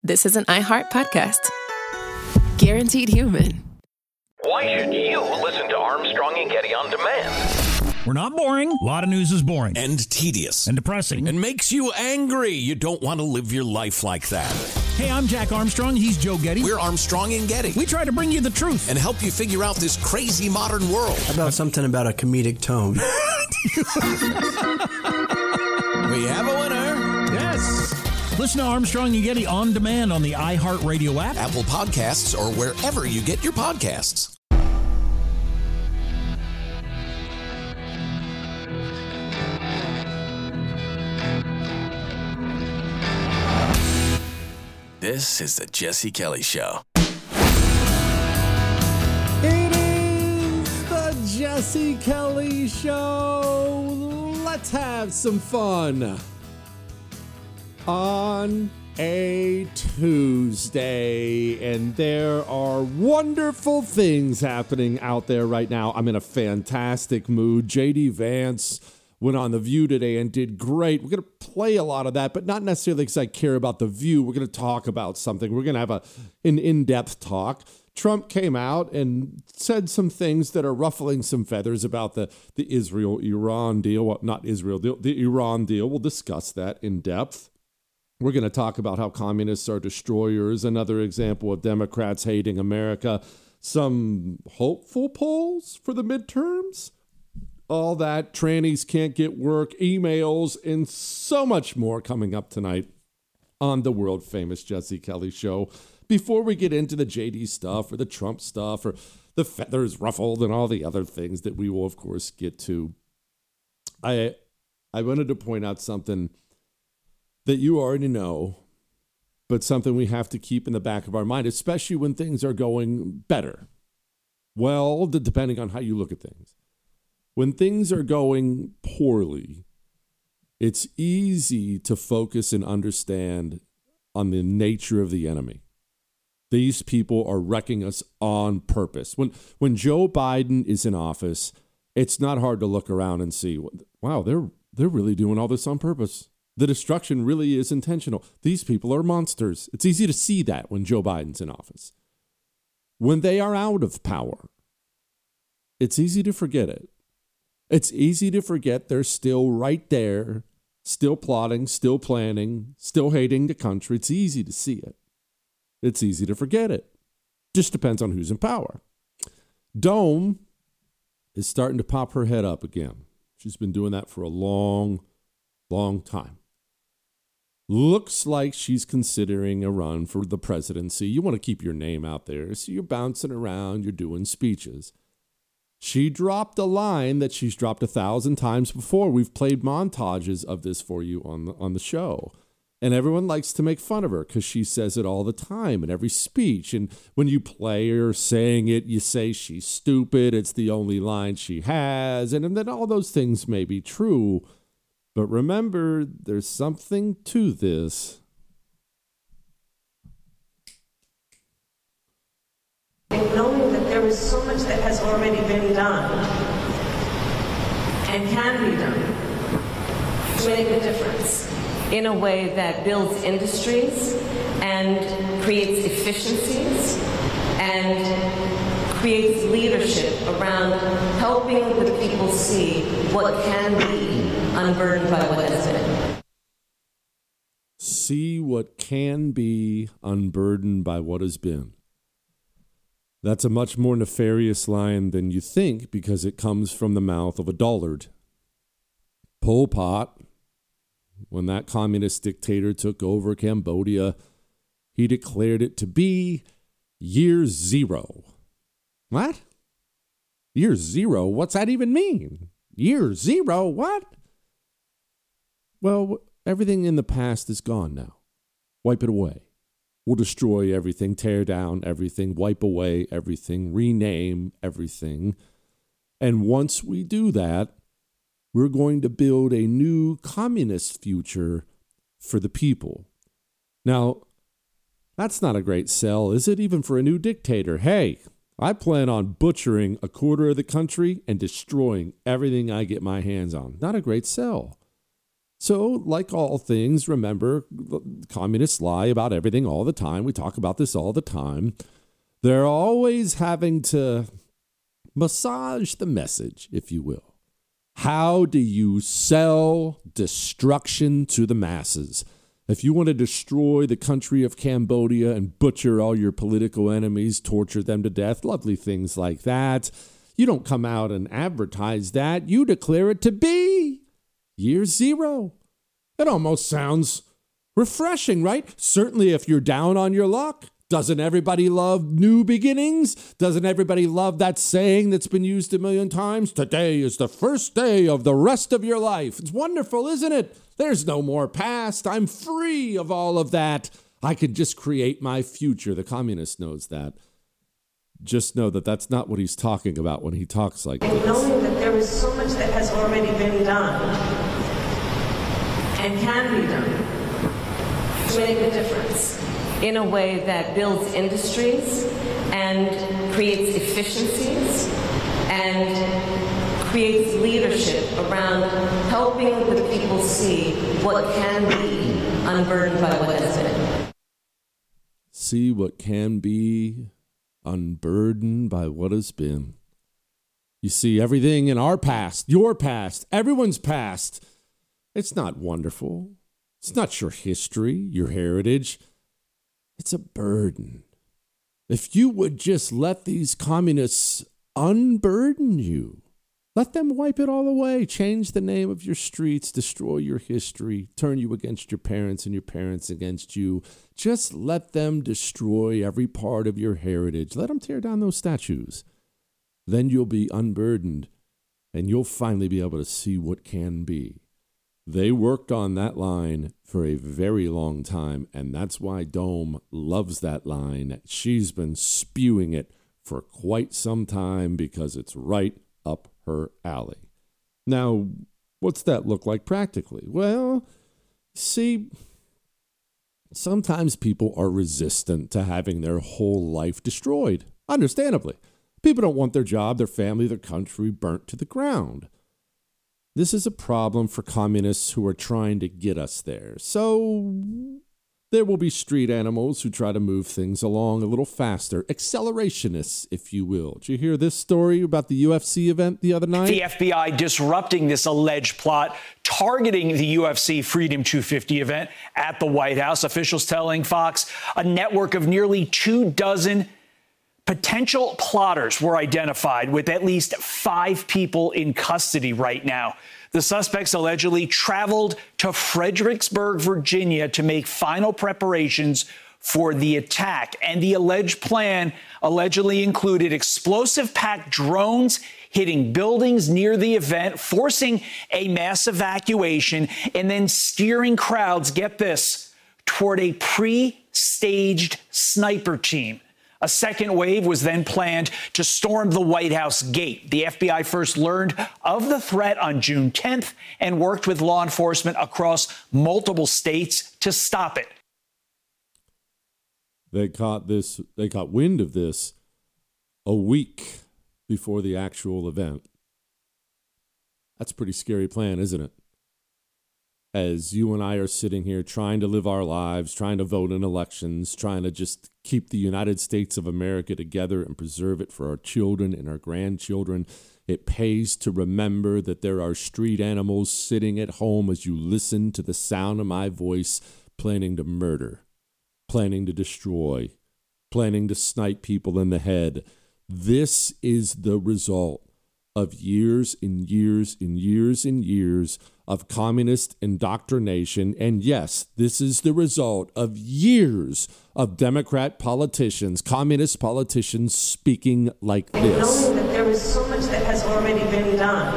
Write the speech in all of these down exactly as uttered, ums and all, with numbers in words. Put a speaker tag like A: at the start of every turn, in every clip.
A: this is an iHeart podcast. Guaranteed human.
B: Why should you listen to Armstrong and Getty on demand?
C: We're not boring. A lot of news is boring.
D: And tedious.
C: And depressing.
D: And makes you angry. You don't want to live your life like that.
C: Hey, I'm Jack Armstrong. He's Joe Getty.
D: We're Armstrong and Getty.
C: We try to bring you the truth.
D: And help you figure out this crazy modern world.
E: How about something about a comedic tone?
D: We have a winner.
C: Yes. Listen to Armstrong and Getty on demand on the iHeartRadio app,
D: Apple Podcasts, or wherever you get your podcasts. This is the Jesse Kelly Show.
F: It is the Jesse Kelly Show. Let's have some fun on a Tuesday. And there are wonderful things happening out there right now. I'm in a fantastic mood. J D Vance went on The View today and did great. We're going to play a lot of that, but not necessarily because I care about The View. We're going to talk about something. We're going to have a, an in-depth talk. Trump came out and said some things that are ruffling some feathers about the, the Israel-Iran deal. Well, not Israel deal, the Iran deal. We'll discuss that in depth. We're going to talk about how communists are destroyers, another example of Democrats hating America, some hopeful polls for the midterms, all that, trannies can't get work, emails, and so much more coming up tonight on the world-famous Jesse Kelly Show. Before we get into the J D stuff or the Trump stuff or the feathers ruffled and all the other things that we will, of course, get to, I I wanted to point out something that you already know, but something we have to keep in the back of our mind, especially when things are going better. Well, depending on how you look at things. When things are going poorly, it's easy to focus and understand on the nature of the enemy. These people are wrecking us on purpose. When when Joe Biden is in office, it's not hard to look around and see, wow, they're they're really doing all this on purpose. The destruction really is intentional. These people are monsters. It's easy to see that when Joe Biden's in office. When they are out of power, it's easy to forget it. It's easy to forget they're still right there, still plotting, still planning, still hating the country. It's easy to see it. It's easy to forget it. Just depends on who's in power. Dome is starting to pop her head up again. She's been doing that for a long, long time. Looks like she's considering a run for the presidency. You want to keep your name out there, so you're bouncing around, you're doing speeches. She dropped a line that she's dropped a thousand times before. We've played montages of this for you on the, on the show. And everyone likes to make fun of her because she says it all the time in every speech. And when you play her saying it, you say she's stupid. It's the only line she has. And, and then all those things may be true. But remember, there's something to this.
G: And knowing that there is so much that has already been done and can be done to make a difference in a way that builds industries and creates efficiencies and creates leadership around helping the people see what can be unburdened by what has been.
F: See what can be unburdened by what has been. That's a much more nefarious line than you think because it comes from the mouth of a dullard. Pol Pot, when that communist dictator took over Cambodia, he declared it to be year zero. What? Year zero? What's that even mean? Year zero? What? Well, everything in the past is gone now. Wipe it away. We'll destroy everything, tear down everything, wipe away everything, rename everything. And once we do that, we're going to build a new communist future for the people. Now, that's not a great sell, is it? Even for a new dictator. Hey, I plan on butchering a quarter of the country and destroying everything I get my hands on. Not a great sell. So, like all things, remember, communists lie about everything all the time. We talk about this all the time. They're always having to massage the message, if you will. How do you sell destruction to the masses? If you want to destroy the country of Cambodia and butcher all your political enemies, torture them to death, lovely things like that, you don't come out and advertise that. You declare it to be year zero. It almost sounds refreshing, right? Certainly if you're down on your luck. Doesn't everybody love new beginnings? Doesn't everybody love that saying that's been used a million times? Today is the first day of the rest of your life. It's wonderful, isn't it? There's no more past. I'm free of all of that. I could just create my future. The communist knows that. Just know that that's not what he's talking about when he talks like
G: and
F: this.
G: Knowing that there is so much that has already been done and can be done to make a difference in a way that builds industries and creates efficiencies and creates leadership around helping the people see what can be unburdened by what has been.
F: See what can be unburdened by what has been. You see, everything in our past, your past, everyone's past, it's not wonderful. It's not your history, your heritage. It's a burden. If you would just let these communists unburden you, let them wipe it all away, change the name of your streets, destroy your history, turn you against your parents and your parents against you. Just let them destroy every part of your heritage. Let them tear down those statues. Then you'll be unburdened and you'll finally be able to see what can be. They worked on that line for a very long time, and that's why Dome loves that line. She's been spewing it for quite some time because it's right up her alley. Now, what's that look like practically? Well, see, sometimes people are resistant to having their whole life destroyed, understandably. People don't want their job, their family, their country burnt to the ground. This is a problem for communists who are trying to get us there. So there will be street animals who try to move things along a little faster. Accelerationists, if you will. Did you hear this story about the U F C event the other night?
H: The F B I disrupting this alleged plot, targeting the U F C Freedom two fifty event at the White House. Officials telling Fox a network of nearly two dozen potential plotters were identified, with at least five people in custody right now. The suspects allegedly traveled to Fredericksburg, Virginia, to make final preparations for the attack. And the alleged plan allegedly included explosive-packed drones hitting buildings near the event, forcing a mass evacuation, and then steering crowds, get this, toward a pre-staged sniper team. A second wave was then planned to storm the White House gate. The F B I first learned of the threat on June tenth and worked with law enforcement across multiple states to stop it.
F: They caught this, they caught wind of this a week before the actual event. That's a pretty scary plan, isn't it? As you and I are sitting here trying to live our lives, trying to vote in elections, trying to just keep the United States of America together and preserve it for our children and our grandchildren, it pays to remember that there are street animals sitting at home as you listen to the sound of my voice, planning to murder, planning to destroy, planning to snipe people in the head. This is the result of years and years and years and years of communist indoctrination. And yes, this is the result of years of Democrat politicians, communist politicians speaking like this.
G: Knowing that there is so much that has already been done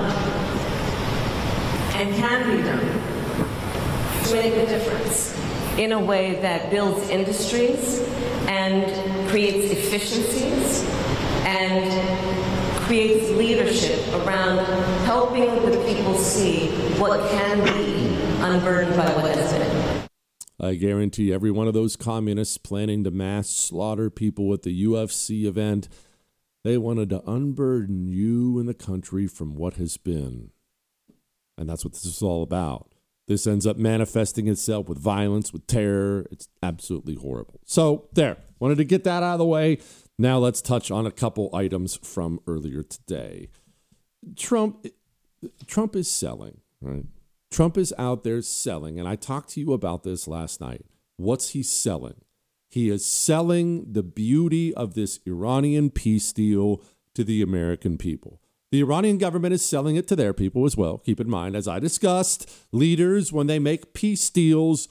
G: and can be done to make a difference in a way that builds industries and creates efficiencies and creates leadership around helping the people see what can be unburdened by what has been.
F: I guarantee every one of those communists planning to mass slaughter people at the U F C event, they wanted to unburden you and the country from what has been. And that's what this is all about. This ends up manifesting itself with violence, with terror. It's absolutely horrible. So there, wanted to get that out of the way. Now let's touch on a couple items from earlier today. Trump, Trump is selling, right? Trump is out there selling, and I talked to you about this last night. What's he selling? He is selling the beauty of this Iranian peace deal to the American people. The Iranian government is selling it to their people as well. Keep in mind, as I discussed, leaders, when they make peace deals,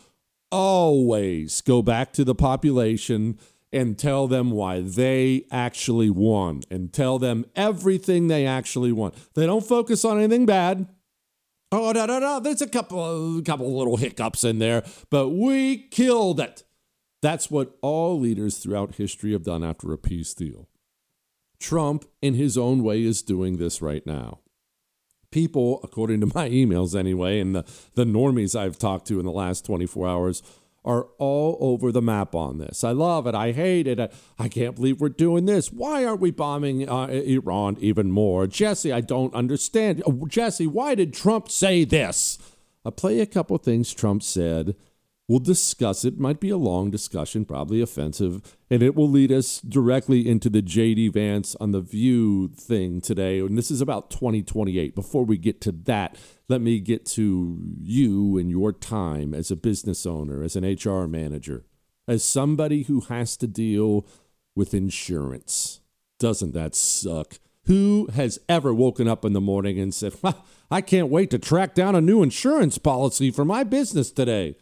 F: always go back to the population and tell them why they actually won and tell them everything they actually won. They don't focus on anything bad. Oh, no, no, no. There's a couple, a couple little hiccups in there, but we killed it. That's what all leaders throughout history have done after a peace deal. Trump, in his own way, is doing this right now. People, according to my emails anyway, and the, the normies I've talked to in the last twenty-four hours, are all over the map on this. I love it. I hate it. I, I can't believe we're doing this. Why aren't we bombing uh, Iran even more? Jesse, I don't understand. Oh, Jesse, why did Trump say this? I'll play a couple things Trump said. We'll discuss it. Might be a long discussion, probably offensive, and it will lead us directly into the J D Vance on the View thing today. And this is about twenty twenty-eight. Before we get to that, let me get to you and your time as a business owner, as an H R manager, as somebody who has to deal with insurance. Doesn't that suck? Who has ever woken up in the morning and said, I can't wait to track down a new insurance policy for my business today?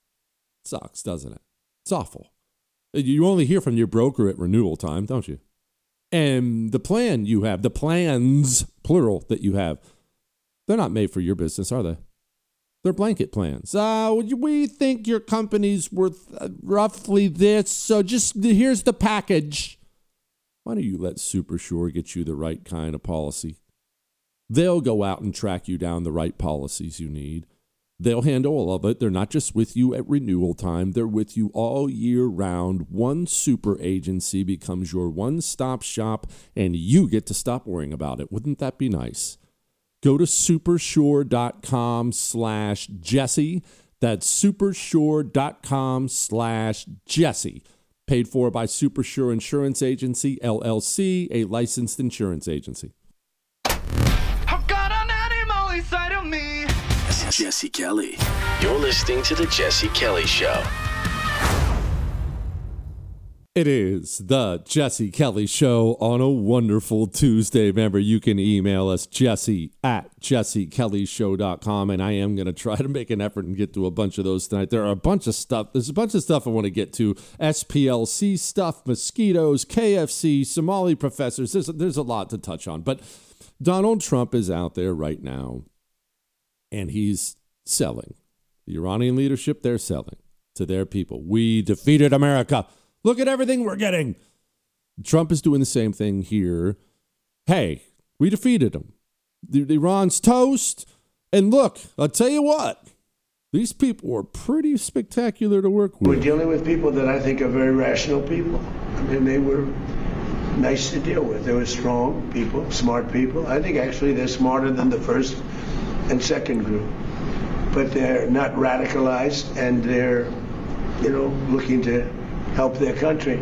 F: Sucks, doesn't it? It's awful. You only hear from your broker at renewal time, don't you? And the plan you have, the plans, plural, that you have, they're not made for your business, are they? They're blanket plans. Uh, we think your company's worth uh, roughly this, so just here's the package. Why don't you let SuperSure get you the right kind of policy? They'll go out and track you down the right policies you need. They'll handle all of it. They're not just with you at renewal time. They're with you all year round. One super agency becomes your one-stop shop, and you get to stop worrying about it. Wouldn't that be nice? Go to supersure.com slash Jesse. That's supersure.com slash Jesse. Paid for by SuperSure Insurance Agency, L L C, a licensed insurance agency.
I: I've got an animal inside of me.
J: Jesse Kelly. You're listening to The Jesse Kelly Show.
F: It is The Jesse Kelly Show on a wonderful Tuesday. Remember, you can email us, Jesse at jesse kelly show dot com, and I am going to try to make an effort and get to a bunch of those tonight. There are a bunch of stuff. There's a bunch of stuff I want to get to. S P L C stuff, mosquitoes, K F C, Somali professors. There's, there's a lot to touch on. But Donald Trump is out there right now, and he's selling. The Iranian leadership, they're selling to their people. We defeated America. Look at everything we're getting. Trump is doing the same thing here. Hey, we defeated them. The, the Iran's toast. And look, I'll tell you what. These people were pretty spectacular to work with.
K: We're dealing with people that I think are very rational people. I mean, they were nice to deal with. They were strong people, smart people. I think actually they're smarter than the first and second group. But they're not radicalized, and they're, you know, looking to help their country.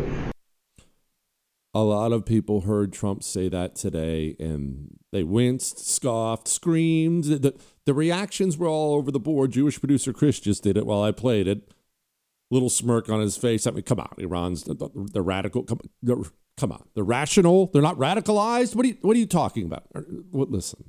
F: A lot of people heard Trump say that today, and they winced, scoffed, screamed. The, the reactions were all over the board. Jewish producer Chris just did it while I played it. Little smirk on his face. I mean, come on, Iran's the, the, the radical. Come, the, come on, they're rational. They're not radicalized. What are you, what are you talking about? What, listen.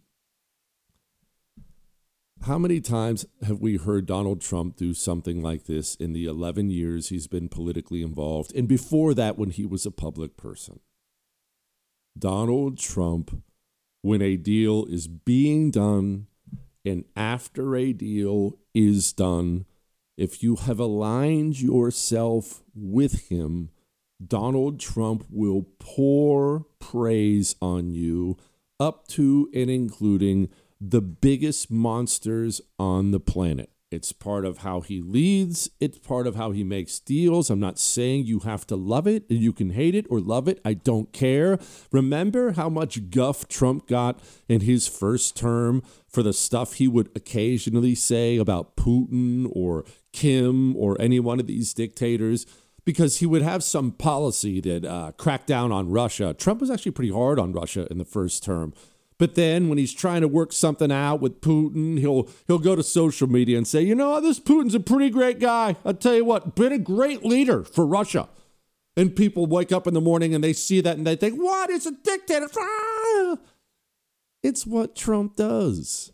F: How many times have we heard Donald Trump do something like this in the eleven years he's been politically involved? And before that, when he was a public person. Donald Trump, when a deal is being done and after a deal is done, if you have aligned yourself with him, Donald Trump will pour praise on you up to and including the biggest monsters on the planet. It's part of how he leads. It's part of how he makes deals. I'm not saying you have to love it. You can hate it or love it. I don't care. Remember how much guff Trump got in his first term for the stuff he would occasionally say about Putin or Kim or any one of these dictators? Because he would have some policy that uh, cracked down on Russia. Trump was actually pretty hard on Russia in the first term. But then when he's trying to work something out with Putin, he'll he'll go to social media and say, you know, this Putin's a pretty great guy. I'll tell you what, been a great leader for Russia. And people wake up in the morning and they see that and they think, what? It's a dictator. Ah! It's what Trump does.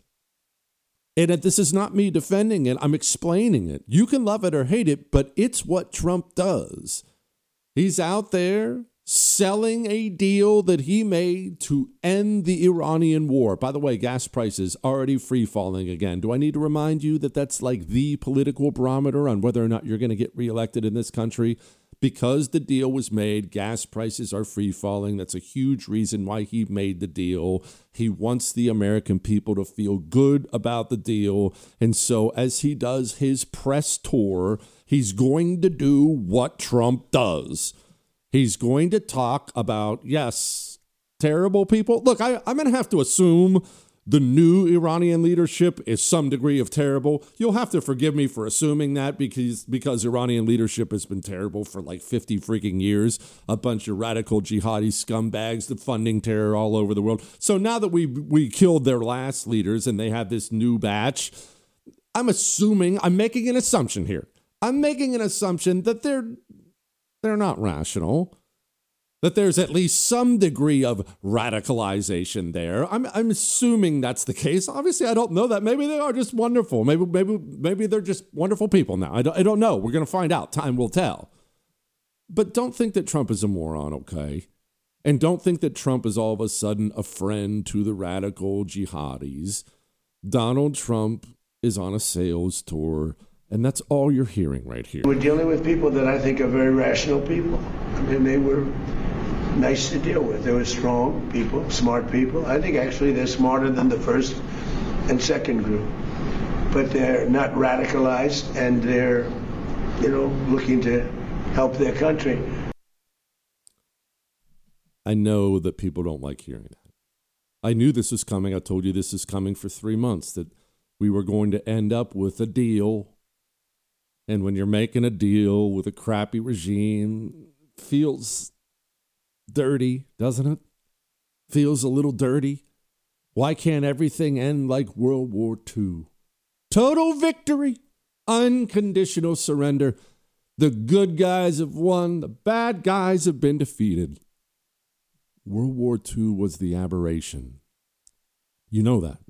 F: And this is not me defending it. I'm explaining it. You can love it or hate it, but it's what Trump does. He's out there selling a deal that he made to end the Iranian war. By the way, gas prices already free falling again. Do I need to remind you that that's like the political barometer on whether or not you're going to get reelected in this country? Because the deal was made, gas prices are free falling. That's a huge reason why he made the deal. He wants the American people to feel good about the deal. And so as he does his press tour, he's going to do what Trump does. He's going to talk about, yes, terrible people. Look, I, I'm going to have to assume the new Iranian leadership is some degree of terrible. You'll have to forgive me for assuming that because, because Iranian leadership has been terrible for like fifty freaking years. A bunch of radical jihadi scumbags that funding terror all over the world. So now that we we killed their last leaders and they have this new batch, I'm assuming, I'm making an assumption here. I'm making an assumption that they're They're not rational, that there's at least some degree of radicalization there. I'm I'm assuming that's the case. Obviously, I don't know that. Maybe they are just wonderful. Maybe maybe maybe they're just wonderful people now. I don't, I don't know. We're going to find out. Time will tell. But don't think that Trump is a moron, okay? And don't think that Trump is all of a sudden a friend to the radical jihadis. Donald Trump is on a sales tour. And that's all you're hearing right here.
K: We're dealing with people that I think are very rational people. I mean, they were nice to deal with. They were strong people, smart people. I think actually they're smarter than the first and second group. But they're not radicalized, and they're, you know, looking to help their country.
F: I know that people don't like hearing that. I knew this was coming. I told you this is coming for three months, that we were going to end up with a deal. And when you're making a deal with a crappy regime, it feels dirty, doesn't it? Feels a little dirty. Why can't everything end like World War Two? Total victory, unconditional surrender. The good guys have won, the bad guys have been defeated. World War Two was the aberration. You know that.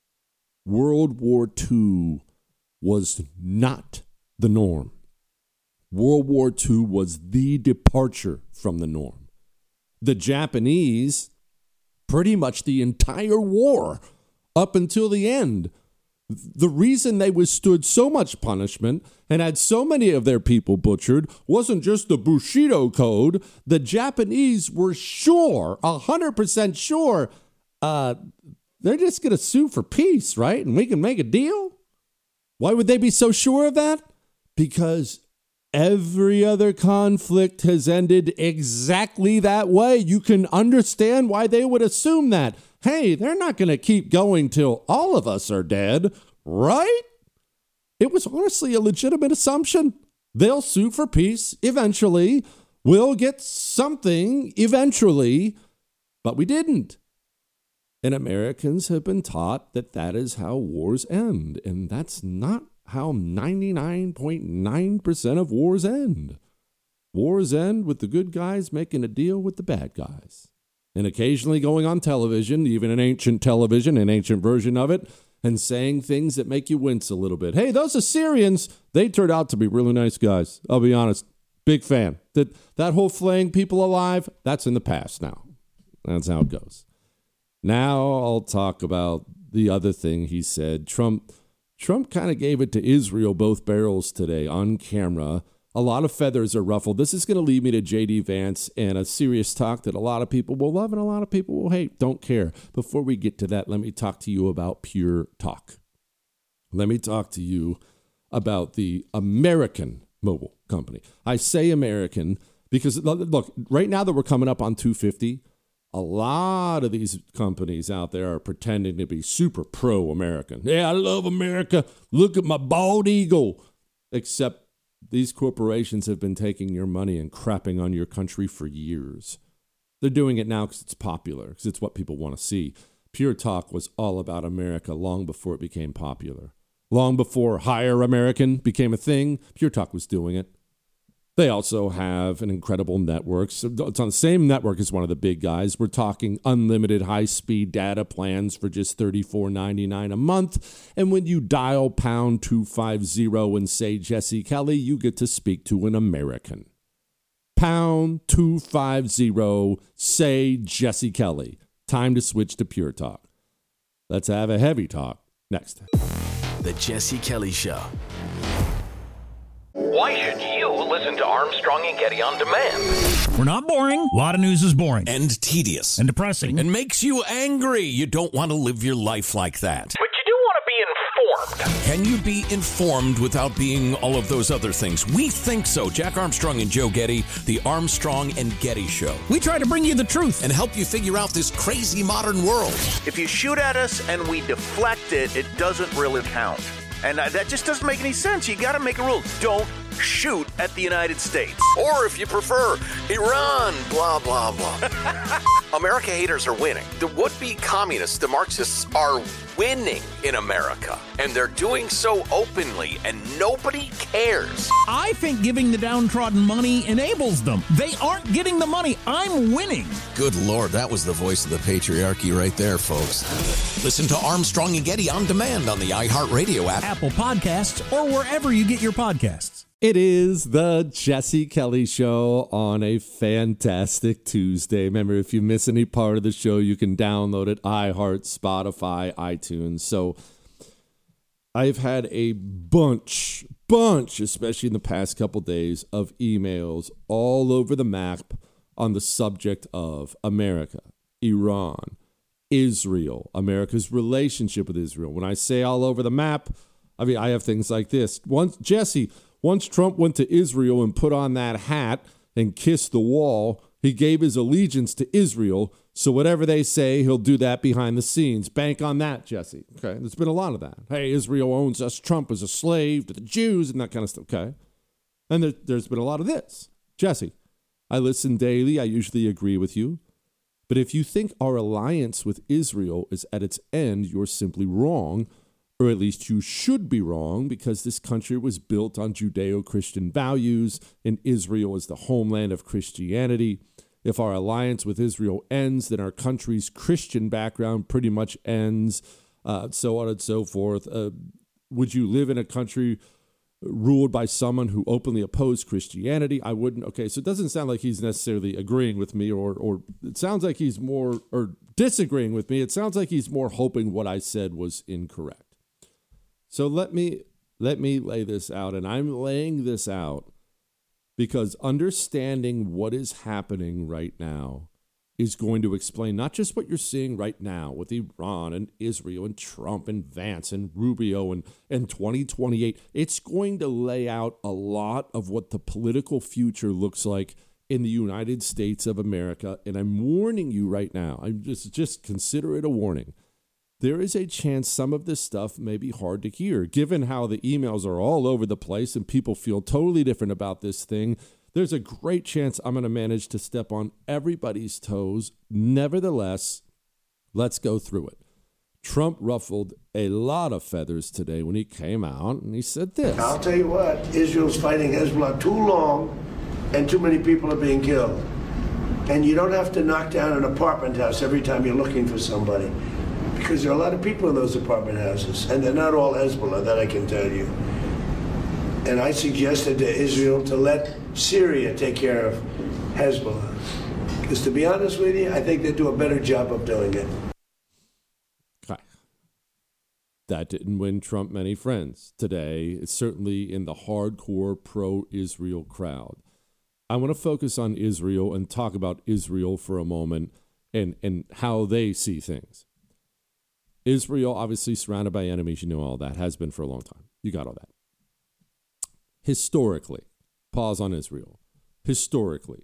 F: World War Two was not the norm. World War Two was the departure from the norm. The Japanese, pretty much the entire war, up until the end, the reason they withstood so much punishment and had so many of their people butchered wasn't just the Bushido Code. The Japanese were sure, one hundred percent sure, uh, they're just going to sue for peace, right? And we can make a deal? Why would they be so sure of that? Because every other conflict has ended exactly that way. You can understand why they would assume that. Hey, they're not going to keep going till all of us are dead, right? It was honestly a legitimate assumption. They'll sue for peace eventually. We'll get something eventually, but we didn't. And Americans have been taught that that is how wars end, and that's not how ninety-nine point nine percent of wars end. Wars end with the good guys making a deal with the bad guys. And occasionally going on television, even an ancient television, an ancient version of it, and saying things that make you wince a little bit. Hey, those Assyrians, they turned out to be really nice guys. I'll be honest. Big fan. That, that whole flaying people alive, that's in the past now. That's how it goes. Now I'll talk about the other thing he said. Trump... Trump kind of gave it to Israel both barrels today on camera. A lot of feathers are ruffled. This is going to lead me to J D Vance and a serious talk that a lot of people will love and a lot of people will hate. Don't care. Before we get to that, let me talk to you about Pure Talk. Let me talk to you about the American mobile company. I say American because, look, right now that we're coming up on two fifty, a lot of these companies out there are pretending to be super pro-American. Yeah, I love America. Look at my bald eagle. Except these corporations have been taking your money and crapping on your country for years. They're doing it now because it's popular, because it's what people want to see. Pure Talk was all about America long before it became popular. Long before Hire American became a thing, Pure Talk was doing it. They also have an incredible network. So it's on the same network as one of the big guys. We're talking unlimited high-speed data plans for just thirty-four ninety-nine a month. And when you dial pound two fifty and say Jesse Kelly, you get to speak to an American. Pound two fifty, say Jesse Kelly. Time to switch to Pure Talk. Let's have a heavy talk next.
J: The Jesse Kelly Show.
B: Why should you listen to Armstrong and Getty on demand?
C: We're not boring. A lot of news is boring.
D: And tedious.
C: And depressing.
D: And makes you angry. You don't want to live your life like that.
B: But you do want to be informed.
D: Can you be informed without being all of those other things? We think so. Jack Armstrong and Joe Getty, the Armstrong and Getty Show.
C: We try to bring you the truth
D: and help you figure out this crazy modern world.
L: If you shoot at us and we deflect it, it doesn't really count. And uh, that just doesn't make any sense. You got to make a rule. Don't shoot at the United States.
B: Or if you prefer, Iran, blah, blah, blah. America haters are winning. The would-be communists, the Marxists, are winning in America. And they're doing so openly, and nobody cares.
C: I think giving the downtrodden money enables them. They aren't getting the money. I'm winning.
D: Good Lord, that was the voice of the patriarchy right there, folks. Listen to Armstrong and Getty on demand on the iHeartRadio app,
C: Apple Podcasts, or wherever you get your podcasts.
F: It is the Jesse Kelly Show on a fantastic Tuesday. Remember, if you miss any part of the show, you can download it, iHeart, Spotify, iTunes. So I've had a bunch, bunch, especially in the past couple days, of emails all over the map on the subject of America, Iran, Israel, America's relationship with Israel. When I say all over the map, I mean, I have things like this. Once, Jesse... Once Trump went to Israel and put on that hat and kissed the wall, he gave his allegiance to Israel. So whatever they say, he'll do that behind the scenes. Bank on that, Jesse. Okay, there's been a lot of that. Hey, Israel owns us. Trump is a slave to the Jews and that kind of stuff. Okay, and there, there's been a lot of this. Jesse, I listen daily. I usually agree with you. But if you think our alliance with Israel is at its end, you're simply wrong. Or at least you should be wrong, because this country was built on Judeo-Christian values, and Israel is the homeland of Christianity. If our alliance with Israel ends, then our country's Christian background pretty much ends, uh, so on and so forth. Uh, would you live in a country ruled by someone who openly opposed Christianity? I wouldn't. Okay, so it doesn't sound like he's necessarily agreeing with me, or or it sounds like he's more, or disagreeing with me. It sounds like he's more hoping what I said was incorrect. So let me let me lay this out, and I'm laying this out because understanding what is happening right now is going to explain not just what you're seeing right now with Iran and Israel and Trump and Vance and Rubio and, and twenty twenty-eight. It's going to lay out a lot of what the political future looks like in the United States of America, and I'm warning you right now. I'm just just consider it a warning. There is a chance some of this stuff may be hard to hear, given how the emails are all over the place and people feel totally different about this thing. There's a great chance I'm going to manage to step on everybody's toes. Nevertheless, let's go through it. Trump ruffled a lot of feathers today when he came out and he said this.
K: I'll tell you what, Israel's fighting Hezbollah too long and too many people are being killed. And you don't have to knock down an apartment house every time you're looking for somebody. Because there are a lot of people in those apartment houses, and they're not all Hezbollah, that I can tell you. And I suggested to Israel to let Syria take care of Hezbollah. Because to be honest with you, I think they do a better job of doing it.
F: Okay. That didn't win Trump many friends today. It's certainly in the hardcore pro-Israel crowd. I want to focus on Israel and talk about Israel for a moment and, and how they see things. Israel, obviously surrounded by enemies, you know all that, has been for a long time. You got all that. historically, pause on Israel, historically,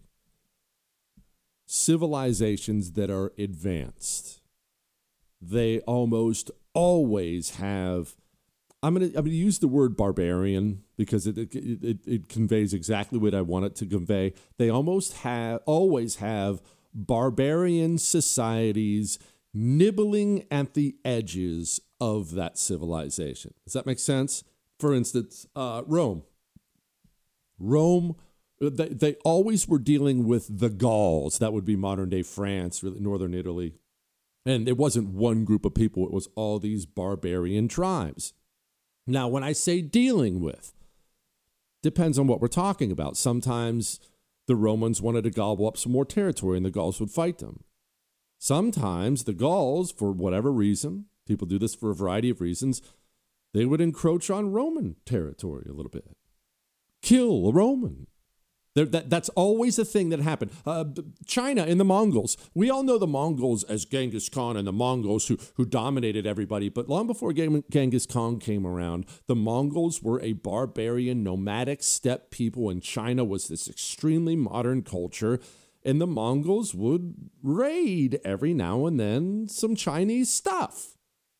F: civilizations that are advanced, they almost always have, I'm going to I'm gonna use the word barbarian because it, it, it, it conveys exactly what I want it to convey. They almost have, always have barbarian societies nibbling at the edges of that civilization. Does that make sense? For instance, uh, Rome. Rome, they, they always were dealing with the Gauls. That would be modern-day France, really northern Italy. And it wasn't one group of people. It was all these barbarian tribes. Now, when I say dealing with, depends on what we're talking about. Sometimes the Romans wanted to gobble up some more territory and the Gauls would fight them. Sometimes the Gauls, for whatever reason, people do this for a variety of reasons, they would encroach on Roman territory a little bit. Kill a Roman. That, that's always a thing that happened. Uh, China and the Mongols. We all know the Mongols as Genghis Khan and the Mongols who, who dominated everybody. But long before Genghis Khan came around, the Mongols were a barbarian, nomadic steppe people, and China was this extremely modern culture. And the Mongols would raid every now and then some Chinese stuff.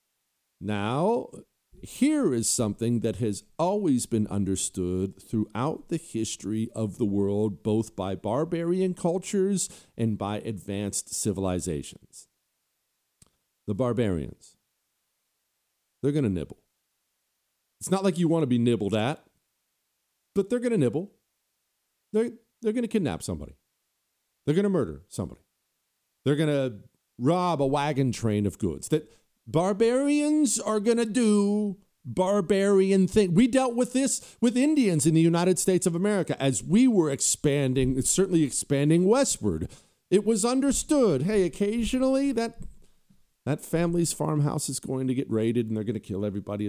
F: Now, here is something that has always been understood throughout the history of the world, both by barbarian cultures and by advanced civilizations. The barbarians, they're going to nibble. It's not like you want to be nibbled at, but they're going to nibble. They're, they're going to kidnap somebody. They're going to murder somebody. They're going to rob a wagon train of goods. That barbarians are going to do barbarian things. We dealt with this with Indians in the United States of America as we were expanding, certainly expanding westward. It was understood, hey, occasionally that that family's farmhouse is going to get raided and they're going to kill everybody.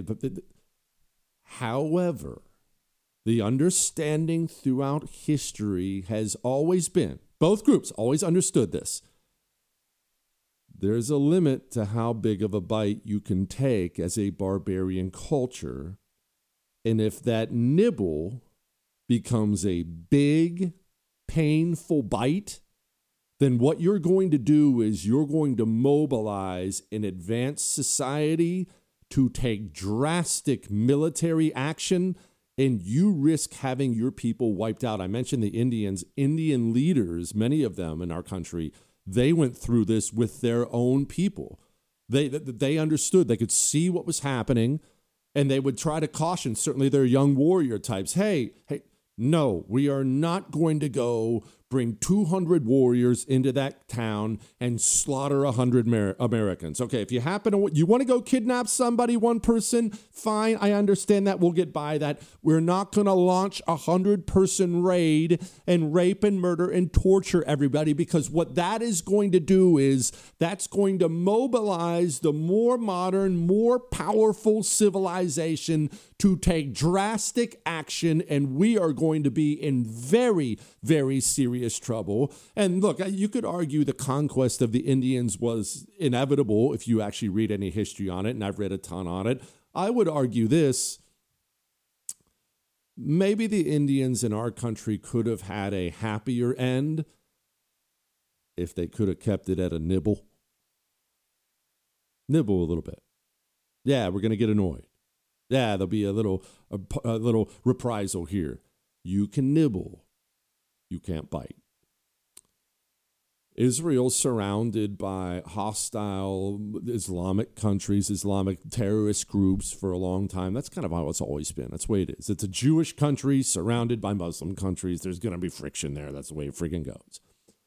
F: However, the understanding throughout history has always been, both groups always understood this, there's a limit to how big of a bite you can take as a barbarian culture. And if that nibble becomes a big, painful bite, then what you're going to do is you're going to mobilize an advanced society to take drastic military action, and you risk having your people wiped out. I mentioned the Indians, Indian leaders, many of them in our country, they went through this with their own people. They they understood. They could see what was happening, and they would try to caution, certainly their young warrior types, hey, hey, no, we are not going to go bring two hundred warriors into that town and slaughter one hundred Amer- Americans. Okay, if you happen to, you want to go kidnap somebody, one person, fine, I understand that. We'll get by that. We're not going to launch a hundred-person raid and rape and murder and torture everybody, because what that is going to do is that's going to mobilize the more modern, more powerful civilization to take drastic action, and we are going to be in very, very serious trouble. And look, you could argue the conquest of the Indians was inevitable if you actually read any history on it, and I've read a ton on it. I would argue this: maybe the Indians in our country could have had a happier end if they could have kept it at a nibble. Nibble a little bit. Yeah, we're going to get annoyed. Yeah, there'll be a little a, a little reprisal here. You can nibble. You can't bite. Israel's surrounded by hostile Islamic countries, Islamic terrorist groups for a long time. That's kind of how it's always been. That's the way it is. It's a Jewish country surrounded by Muslim countries. There's going to be friction there. That's the way it freaking goes.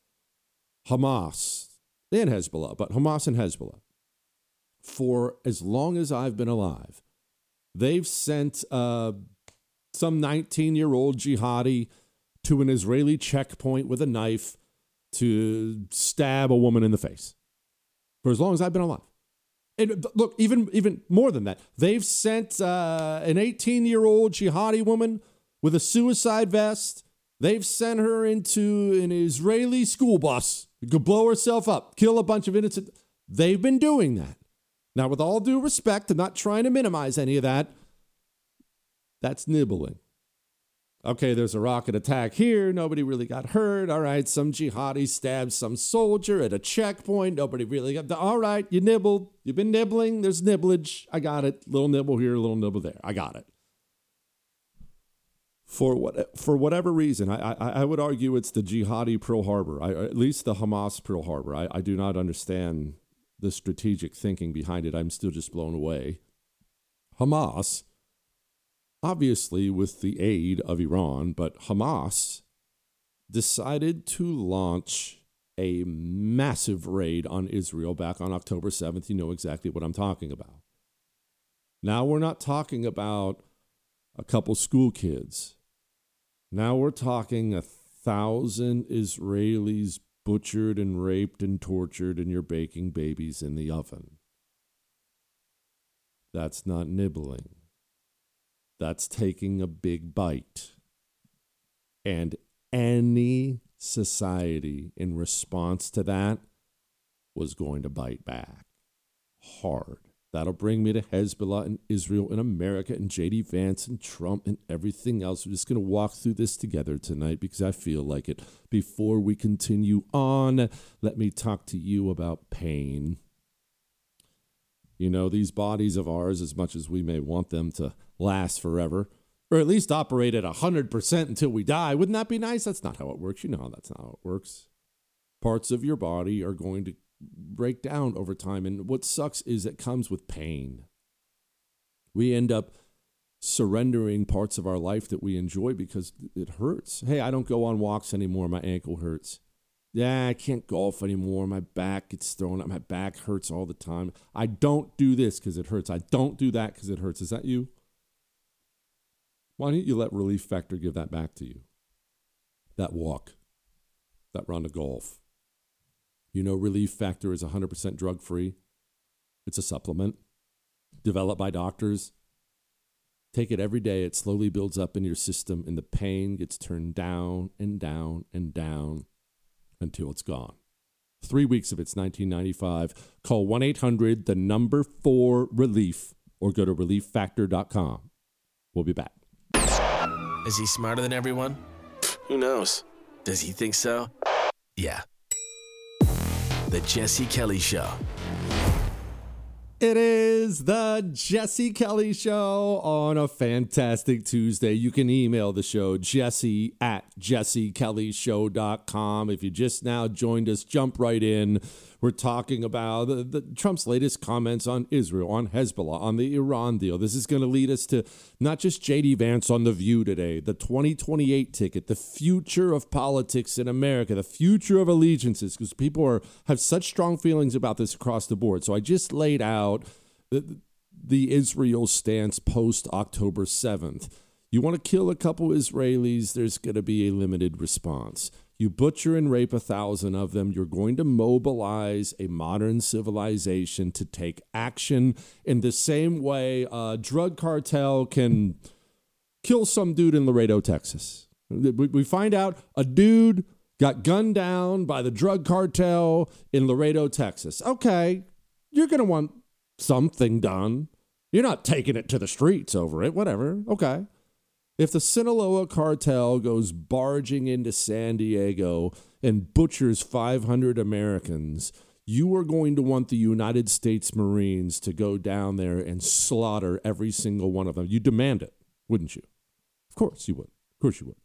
F: Hamas and Hezbollah, but Hamas and Hezbollah, for as long as I've been alive, they've sent uh, some nineteen-year-old jihadi to an Israeli checkpoint with a knife to stab a woman in the face. For as long as I've been alive. And look, even, even more than that, they've sent uh, an eighteen-year-old jihadi woman with a suicide vest. They've sent her into an Israeli school bus. You could blow herself up, kill a bunch of innocent. They've been doing that. Now, with all due respect, I'm not trying to minimize any of that. That's nibbling. Okay, there's a rocket attack here. Nobody really got hurt. All right, some jihadi stabbed some soldier at a checkpoint. Nobody really got... The, all right, you nibbled. You've been nibbling. There's nibblage. I got it. Little nibble here, little nibble there. I got it. For what? For whatever reason, I, I, I would argue it's the jihadi Pearl Harbor, I, at least the Hamas Pearl Harbor. I, I do not understand the strategic thinking behind it. I'm still just blown away. Hamas, obviously with the aid of Iran, but Hamas decided to launch a massive raid on Israel back on October seventh. You know exactly what I'm talking about. Now we're not talking about a couple school kids. Now we're talking a thousand Israelis butchered and raped and tortured, and you're baking babies in the oven. That's not nibbling. That's taking a big bite. And any society in response to that was going to bite back hard. That'll bring me to Hezbollah and Israel and America and J D Vance and Trump and everything else. We're just going to walk through this together tonight because I feel like it. Before we continue on, let me talk to you about pain. You know, these bodies of ours, as much as we may want them to last forever, or at least operate at one hundred percent until we die, wouldn't that be nice? That's not how it works. You know how that's not how it works. Parts of your body are going to break down over time, and what sucks is it comes with pain. We end up surrendering parts of our life that we enjoy because it hurts. Hey, I don't go on walks anymore. My ankle hurts. Yeah, I can't golf anymore. My back gets thrown up. My back hurts all the time. I don't do this because it hurts. I don't do that because it hurts. Is that you? Why don't you let Relief Factor give that back to you? That walk, that round of golf. You know, Relief Factor is one hundred percent drug-free. It's a supplement developed by doctors. Take it every day. It slowly builds up in your system, and the pain gets turned down and down and down until it's gone. Three weeks of it's nineteen ninety-five. Call one eight hundred, the number four, relief, or go to relief factor dot com. We'll be back.
J: Is he smarter than everyone? Who knows? Does he think so? Yeah. The Jesse Kelly Show.
F: It is the Jesse Kelly Show on a fantastic Tuesday. You can email the show, jesse at jesse kelly show dot com. If you just now joined us, jump right in. We're talking about the, the, Trump's latest comments on Israel, on Hezbollah, on the Iran deal. This is going to lead us to not just J D Vance on The View today, the twenty twenty-eight ticket, the future of politics in America, the future of allegiances, because people are have such strong feelings about this across the board. So I just laid out the, the Israel stance post-October seventh. You want to kill a couple Israelis, there's going to be a limited response. You butcher and rape a thousand of them, you're going to mobilize a modern civilization to take action in the same way a drug cartel can kill some dude in Laredo, Texas. We find out a dude got gunned down by the drug cartel in Laredo, Texas. Okay, you're going to want something done. You're not taking it to the streets over it, whatever. Okay. If the Sinaloa cartel goes barging into San Diego and butchers five hundred Americans, you are going to want the United States Marines to go down there and slaughter every single one of them. You demand it, wouldn't you? Of course you would. Of course you would.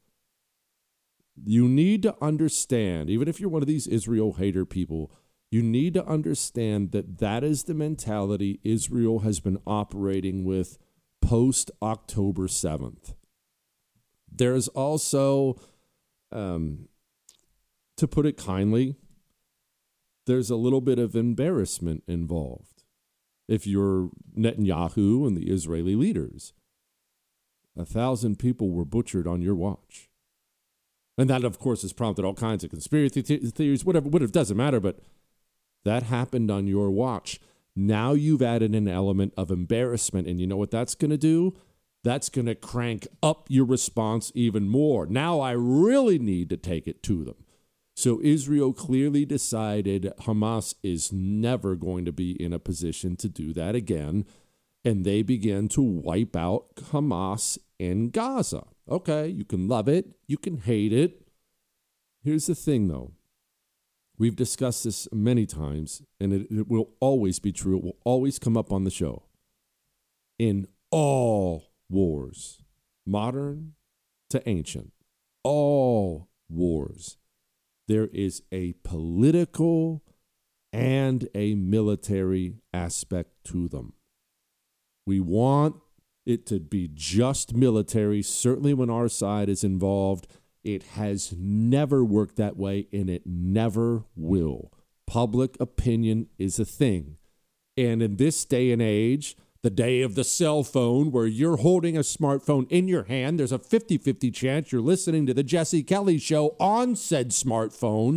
F: You need to understand, even if you're one of these Israel hater people, you need to understand that that is the mentality Israel has been operating with post-October seventh. There's also, um, to put it kindly, there's a little bit of embarrassment involved. If you're Netanyahu and the Israeli leaders, a thousand people were butchered on your watch. And that, of course, has prompted all kinds of conspiracy theories, whatever, whatever, it doesn't matter, but that happened on your watch. Now you've added an element of embarrassment, and you know what that's going to do? That's going to crank up your response even more. Now I really need to take it to them. So Israel clearly decided Hamas is never going to be in a position to do that again. And they began to wipe out Hamas in Gaza. Okay, you can love it. You can hate it. Here's the thing, though. We've discussed this many times, and it, it will always be true. It will always come up on the show. In all wars, modern to ancient, all wars, there is a political and a military aspect to them. We want it to be just military, certainly when our side is involved. It has never worked that way, and it never will. Public opinion is a thing. And in this day and age, the day of the cell phone, where you're holding a smartphone in your hand, there's a fifty-fifty chance you're listening to the Jesse Kelly Show on said smartphone.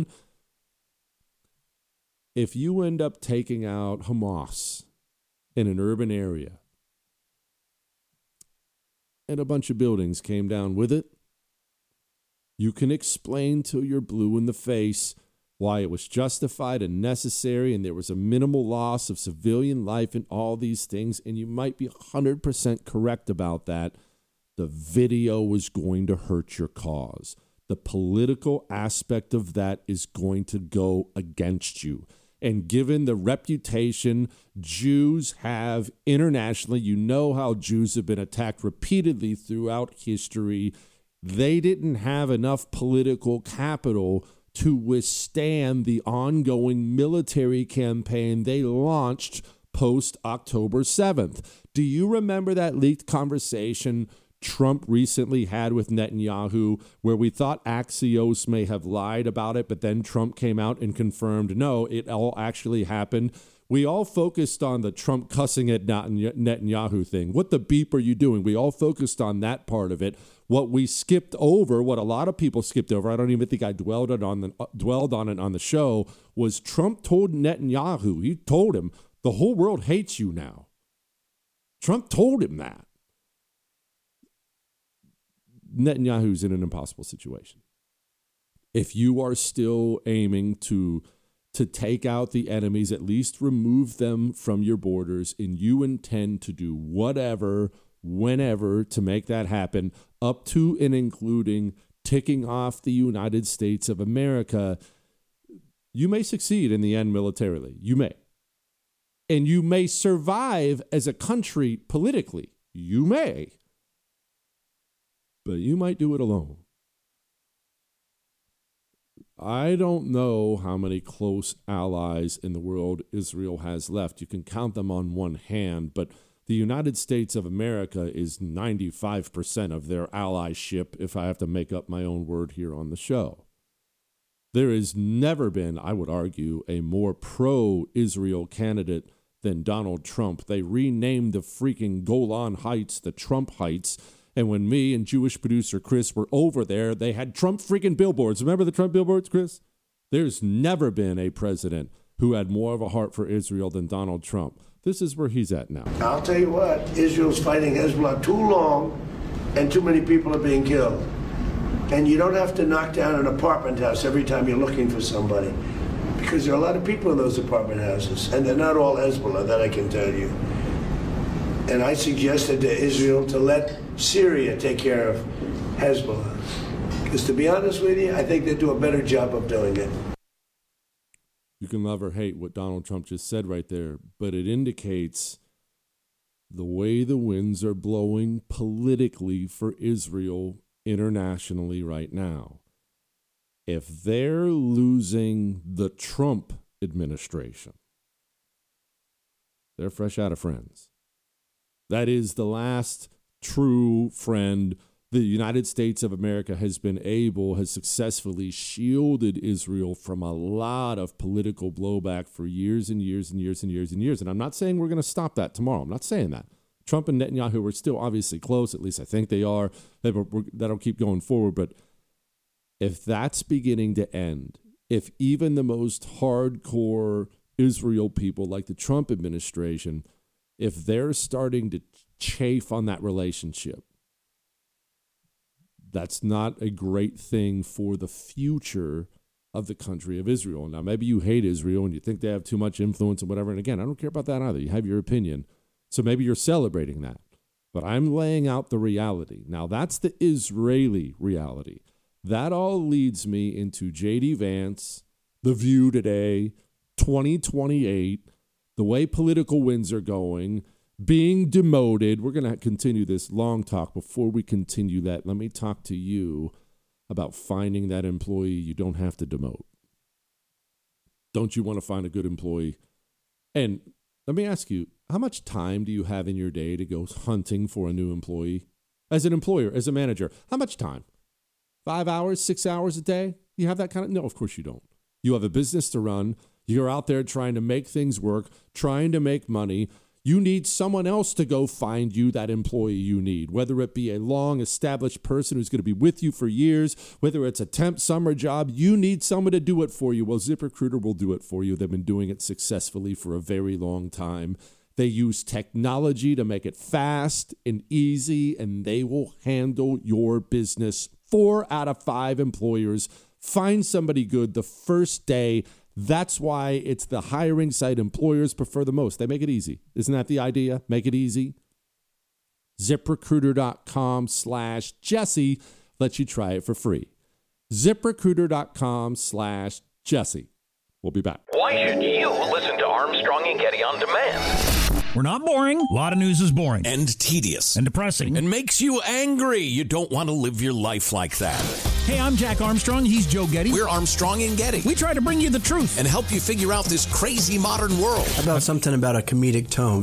F: If you end up taking out Hamas in an urban area, and a bunch of buildings came down with it, you can explain till you're blue in the face why it was justified and necessary, and there was a minimal loss of civilian life and all these things, and you might be one hundred percent correct about that. The video was going to hurt your cause. The political aspect of that is going to go against you. And given the reputation Jews have internationally, you know how Jews have been attacked repeatedly throughout history. They didn't have enough political capital to withstand the ongoing military campaign they launched post-October seventh. Do you remember that leaked conversation Trump recently had with Netanyahu, where we thought Axios may have lied about it, but then Trump came out and confirmed, no, it all actually happened? We all focused on the Trump cussing at Netanyahu thing. What the beep are you doing? We all focused on that part of it. What we skipped over, what a lot of people skipped over, I don't even think I dwelled on, the, uh, dwelled on it on the show, was Trump told Netanyahu, he told him, the whole world hates you now. Trump told him that. Netanyahu's in an impossible situation. If you are still aiming to to take out the enemies, at least remove them from your borders, and you intend to do whatever, whenever to make that happen, up to and including ticking off the United States of America, you may succeed in the end militarily. You may. And you may survive as a country politically. You may. But you might do it alone. I don't know how many close allies in the world Israel has left. You can count them on one hand, but the United States of America is ninety-five percent of their allyship, if I have to make up my own word here on the show. There has never been, I would argue, a more pro-Israel candidate than Donald Trump. They renamed the freaking Golan Heights the Trump Heights. And when me and Jewish producer Chris were over there, they had Trump freaking billboards. Remember the Trump billboards, Chris? There's never been a president who had more of a heart for Israel than Donald Trump. This is where he's at now.
K: I'll tell you what, Israel's fighting Hezbollah too long, and too many people are being killed. And you don't have to knock down an apartment house every time you're looking for somebody, because there are a lot of people in those apartment houses, and they're not all Hezbollah, that I can tell you. And I suggested to Israel to let Syria take care of Hezbollah. Because to be honest with you, I think they do a better job of doing it.
F: You can love or hate what Donald Trump just said right there, but it indicates the way the winds are blowing politically for Israel internationally right now. If they're losing the Trump administration, they're fresh out of friends. That is the last true friend the United States of America has been able, has successfully shielded Israel from a lot of political blowback for years and years and years and years and years. And I'm not saying we're going to stop that tomorrow. I'm not saying that. Trump and Netanyahu are still obviously close. At least I think they are. That'll keep going forward. But if that's beginning to end, if even the most hardcore Israel people like the Trump administration, if they're starting to chafe on that relationship, that's not a great thing for the future of the country of Israel. Now, maybe you hate Israel and you think they have too much influence and whatever. And again, I don't care about that either. You have your opinion. So maybe you're celebrating that. but I'm laying out the reality. Now, that's the Israeli reality. That all leads me into J D Vance, The View today, twenty twenty-eight, the way political winds are going, being demoted. We're going to continue this long talk. Before we continue that, let me talk to you about finding that employee you don't have to demote. Don't you want to find a good employee? And let me ask you, how much time do you have in your day to go hunting for a new employee? As an employer, as a manager, how much time? Five hours, six hours a day? You have that kind of... No, of course you don't. You have a business to run. You're out there trying to make things work, trying to make money. You need someone else to go find you that employee you need, whether it be a long-established person who's going to be with you for years, whether it's a temp summer job. You need someone to do it for you. Well, ZipRecruiter will do it for you. They've been doing it successfully for a very long time. They use technology to make it fast and easy, and they will handle your business. Four out of five employers find somebody good the first day. That's why it's the hiring site employers prefer the most. They make it easy. Isn't that the idea? Make it easy. ZipRecruiter.com slash Jesse lets you try it for free. ZipRecruiter.com slash Jesse. We'll be back.
B: Why should you listen to Armstrong and Getty on demand?
C: We're not boring. A lot of news is boring.
D: And tedious.
C: And depressing.
D: And makes you angry. You don't want to live your life like that.
C: Hey, I'm Jack Armstrong. He's Joe Getty.
D: We're Armstrong and Getty.
C: We try to bring you the truth.
D: And help you figure out this crazy modern world.
E: How about something about a comedic tone?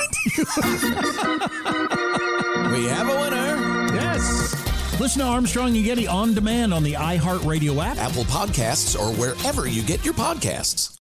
D: We have a winner.
C: Yes. Listen to Armstrong and Getty on demand on the iHeartRadio app,
D: Apple Podcasts, or wherever you get your podcasts.